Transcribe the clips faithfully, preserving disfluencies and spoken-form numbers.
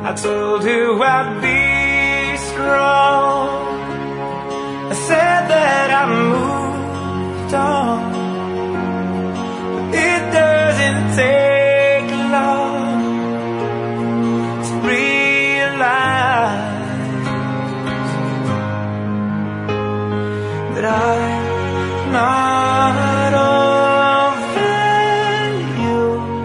I told you I'd be strong. I said that I moved on. It doesn't take long to realize that I'm not over you.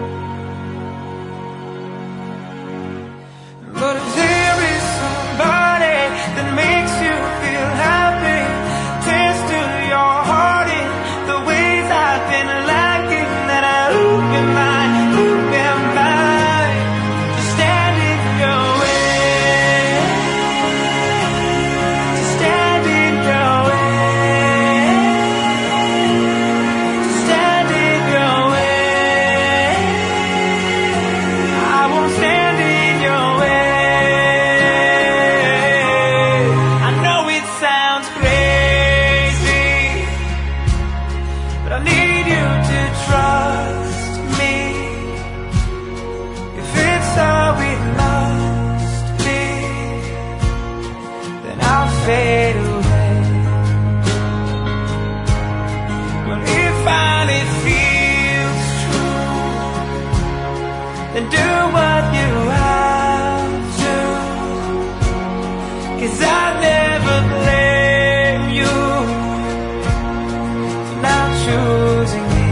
But if there is somebody that makes you feel happy, tends to your heart in the ways I've been lacking, then I open my, open my, to stand in your way, to stand in your way, to stand in your way. I won't stand in your way. I know it sounds crazy, but I need you to trust me. If it's how it must be, then I'll fade away. But if finally it feels true, then do what you have to, 'cause I never blame you for not choosing me.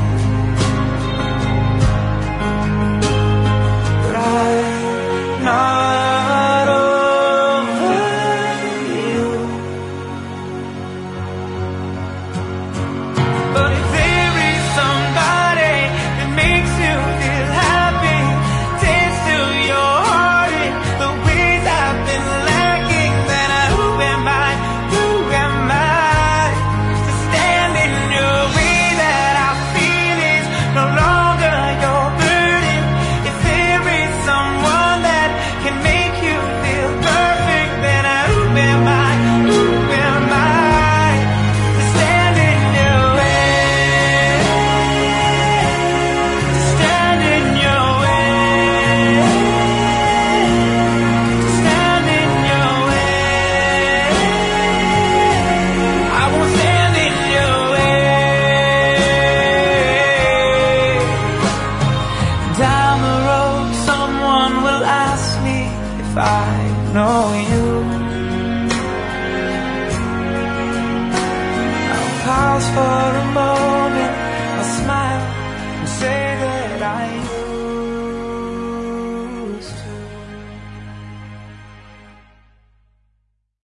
But I'm not over you. But if there is somebody that makes you feel happy, tends to your heart in the ways I've been lacking, then I, who am I, who am I, to stand in your way that I feel is no longer your burden? If there is someone that can make you feel perfect, then I, who am I, who am I, to stand in your way, to stand in your way, to stand in your way. I won't stand in your way. Down the road, someone will ask me if I know you. I'll pause for a